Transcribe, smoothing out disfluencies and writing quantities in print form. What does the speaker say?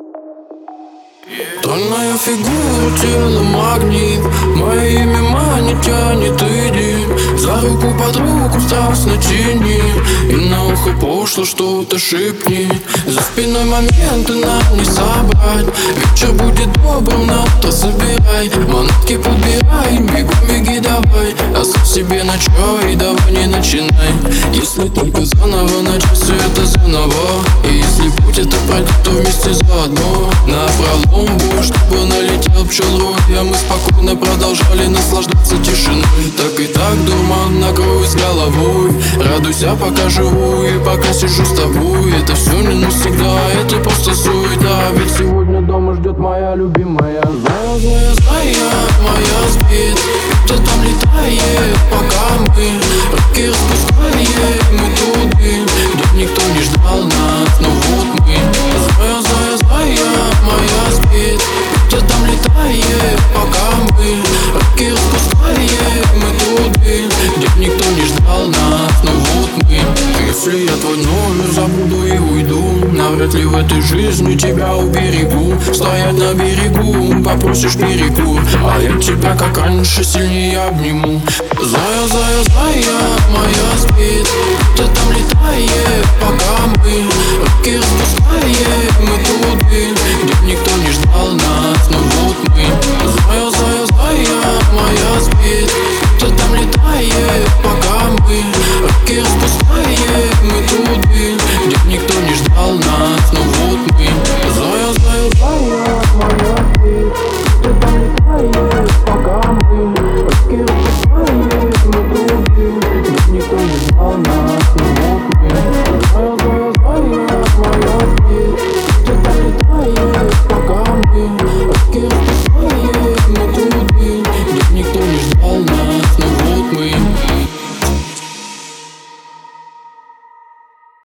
Тонная фигура, тело магнит, мое имя манит, тянет, иди. За руку под руку страстно тяни, и на ухо пошло что-то шепни. За спиной моменты нам не собрать, вечер будет добрым, на-то собирай. Монетки подбирай, бегом беги давай, оставь себе на чай, давай не начинай. Если только заново начать все это заново, и если путь это пройдет, то вместе заодно. Напролом бой, чтобы налетел пчелой, а мы спокойно продолжали наслаждаться тишиной. Так и так дурман накрою с головой, радуйся пока живу и пока сижу с тобой. Это все не навсегда, это просто суета, ведь сегодня дома ждет моя любимая. Зая, зая, моя спит, кто там летает, пока мы руки распускаем, мы туды, где никто не ждал нас, но вот мы. Зая, зая, зая, моя спит, кто там летает, пока мы руки распускаем, мы туды, где никто не ждал нас, но вот мы. Если я твой номер забуду и уйду, навряд ли в этой жизни тебя уберегу. Стоять на берегу, попросишь перекур, а я тебя как раньше сильнее обниму. Зая, зая, зая, моя спит, кто там летает, пока мы руки распускаем, мы туды, где никто не ждал нас, но вот мы. Зая, зая, зая, моя спит, кто там летает, пока мы руки распускаем, мы туды, где никто не ждал нас, но вот мы. Зая, зая, зая, моя спит, кто там летает, пока мы руки распускаем, мы туды, где никто не ждал нас, но вот мы. Зая, зая, зая, моя спит, кто там летает, пока мы руки распускаем, мы туды, где никто не ждал нас, но вот мы.